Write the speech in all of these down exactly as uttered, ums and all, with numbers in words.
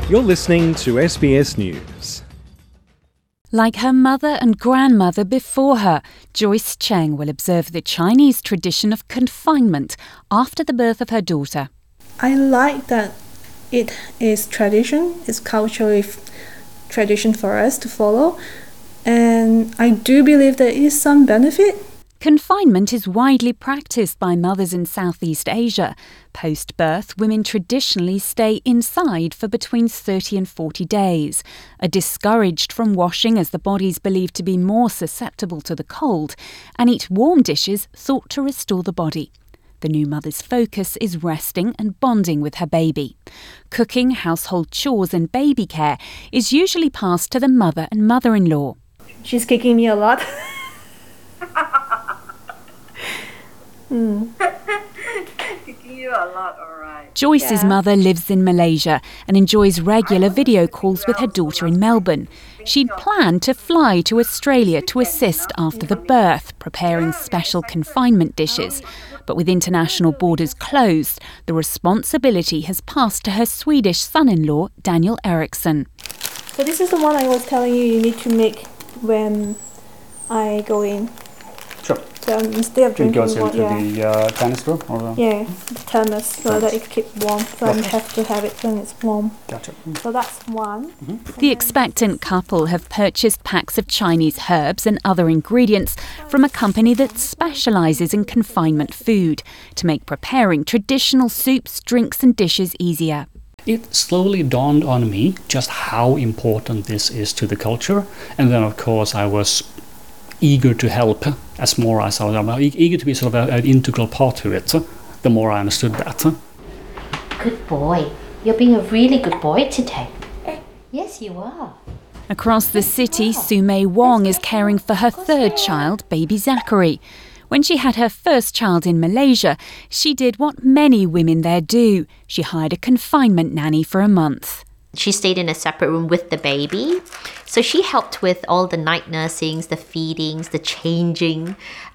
You're listening to S B S News. Like her mother and grandmother before her, Joyce Cheng will observe the Chinese tradition of confinement after the birth of her daughter. I like that it is tradition, it's cultural tradition for us to follow, and I do believe there is some benefit. Confinement is widely practiced by mothers in Southeast Asia. Post-birth, women traditionally stay inside for between thirty and forty days, are discouraged from washing as the body is believed to be more susceptible to the cold, and eat warm dishes thought to restore the body. The new mother's focus is resting and bonding with her baby. Cooking, household chores and baby care is usually passed to the mother and mother-in-law. She's kicking me a lot. mm. Kicking you a lot, all right. Joyce's Yeah. mother lives in Malaysia and enjoys regular video calls with her daughter in Melbourne. She'd planned to fly to Australia to assist after the birth, preparing special confinement dishes. But with international borders closed, the responsibility has passed to her Swedish son-in-law, Daniel Eriksson. So this is the one I was telling you you need to make when I go in. Sure. So um, instead of It drinking goes water, into yeah, the uh, canister? Or the... yeah, the thermos, so that it keeps warm. So I have to have it when it's warm. Gotcha. So that's one. The expectant couple have purchased packs of Chinese herbs and other ingredients from a company that specialises in confinement food to make preparing traditional soups, drinks and dishes easier. It slowly dawned on me just how important this is to the culture. And then, of course, I was eager to help as more as I was eager to be sort of a, an integral part to it, the more I understood that. Good boy. You're being a really good boy today. Yes, you are. Across the city, Su Mei Wong is caring for her third child, baby Zachary. When she had her first child in Malaysia, she did what many women there do. She hired a confinement nanny for a month. She stayed in a separate room with the baby. So she helped with all the night nursings, the feedings, the changing,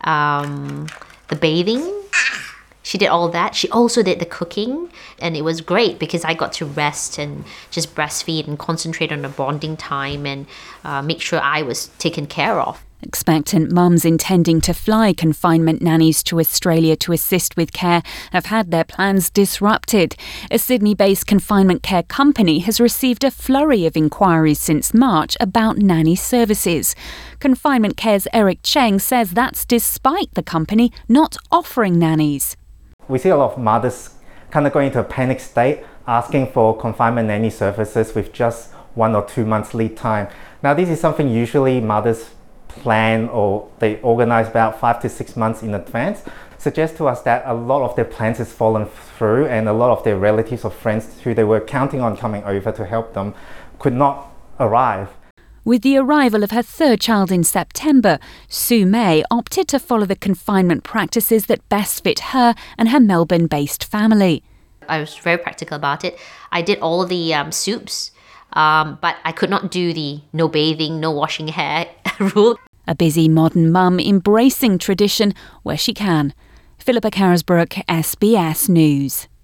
um, the bathing. She did all that. She also did the cooking. And it was great because I got to rest and just breastfeed and concentrate on the bonding time and uh, make sure I was taken care of. Expectant mums intending to fly confinement nannies to Australia to assist with care have had their plans disrupted. A Sydney-based confinement care company has received a flurry of inquiries since March about nanny services. Confinement Care's Eric Cheng says that's despite the company not offering nannies. We see a lot of mothers kind of going into a panic state, asking for confinement nanny services with just one or two months lead time. Now, this is something usually mothers plan or they organize about five to six months in advance. Suggests to us that a lot of their plans has fallen through and a lot of their relatives or friends who they were counting on coming over to help them could not arrive. With the arrival of her third child in September, Su Mei opted to follow the confinement practices that best fit her and her Melbourne-based family. I was very practical about it. I did all the um, soups, um, but I could not do the no bathing, no washing hair rule. A busy modern mum embracing tradition where she can. Philippa Carisbrook, S B S News.